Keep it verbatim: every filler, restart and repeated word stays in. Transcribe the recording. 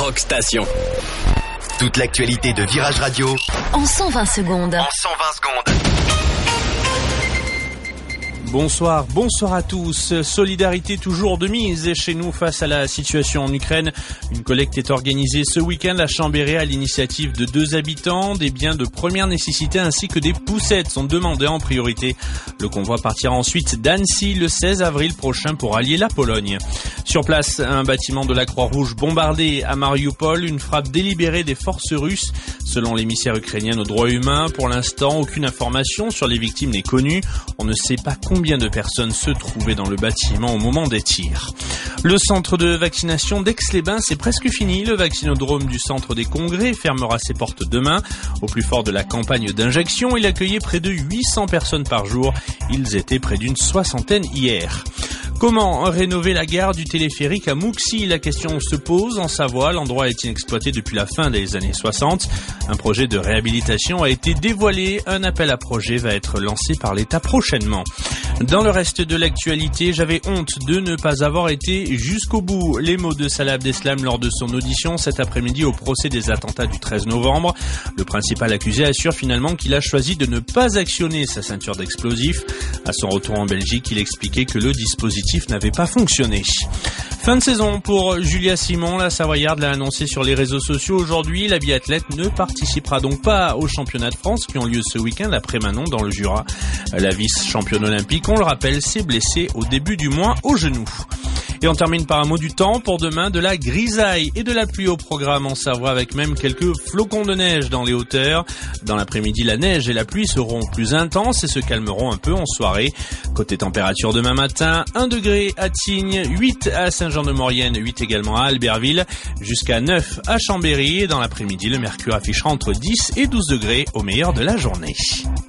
Rock Station. Toute l'actualité de Virage Radio en cent vingt secondes. En cent vingt secondes. Bonsoir, bonsoir à tous. Solidarité toujours de mise chez nous face à la situation en Ukraine. Une collecte est organisée ce week-end à Chambéry à l'initiative de deux habitants. Des biens de première nécessité ainsi que des poussettes sont demandés en priorité. Le convoi partira ensuite d'Annecy le seize avril prochain pour allier la Pologne. Sur place, un bâtiment de la Croix-Rouge bombardé à Mariupol, une frappe délibérée des forces russes. Selon l'émissaire ukrainien aux droits humains, pour l'instant, aucune information sur les victimes n'est connue. On ne sait pas combien de personnes se trouvaient dans le bâtiment au moment des tirs. Le centre de vaccination d'Aix-les-Bains, c'est presque fini. Le vaccinodrome du centre des congrès fermera ses portes demain. Au plus fort de la campagne d'injection, il accueillait près de huit cents personnes par jour. Ils étaient près d'une soixantaine hier. Comment rénover la gare du téléphérique à Mouxy? La question se pose. En Savoie, l'endroit est inexploité depuis la fin des années soixante. Un projet de réhabilitation a été dévoilé. Un appel à projet va être lancé par l'État prochainement. Dans le reste de l'actualité, j'avais honte de ne pas avoir été jusqu'au bout. Les mots de Salah Abdeslam lors de son audition cet après-midi au procès des attentats du treize novembre. Le principal accusé assure finalement qu'il a choisi de ne pas actionner sa ceinture d'explosifs. À son retour en Belgique, il expliquait que le dispositif n'avait pas fonctionné. Fin de saison pour Julia Simon. La Savoyarde l'a annoncé sur les réseaux sociaux aujourd'hui. La biathlète ne participera donc pas aux championnats de France qui ont lieu ce week-end après Manon dans le Jura. La vice-championne olympique, on le rappelle, s'est blessée au début du mois au genou. Et on termine par un mot du temps. Pour demain, de la grisaille et de la pluie au programme en Savoie avec même quelques flocons de neige dans les hauteurs. Dans l'après-midi, la neige et la pluie seront plus intenses et se calmeront un peu en soirée. Côté température demain matin, un degré à Tignes, huit à Saint-Jean-de-Maurienne, huit également à Albertville, jusqu'à neuf à Chambéry. Et dans l'après-midi, le mercure affichera entre dix et douze degrés au meilleur de la journée.